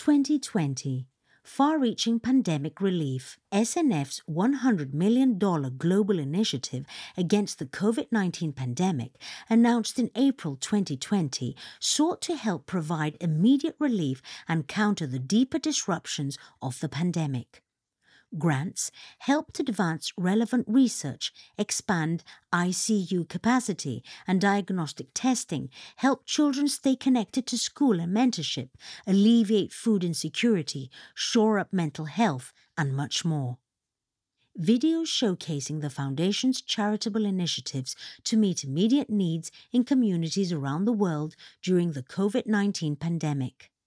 2020 Far-Reaching Pandemic Relief. SNF's $100 million global initiative against the COVID-19 pandemic, announced in April 2020, sought to help provide immediate relief and counter the deeper disruptions of the pandemic. Grants helped advance relevant research, expand ICU capacity and diagnostic testing, help children stay connected to school and mentorship, alleviate food insecurity, shore up mental health, and much more. Videos showcasing the Foundation's charitable initiatives to meet immediate needs in communities around the world during the COVID-19 pandemic.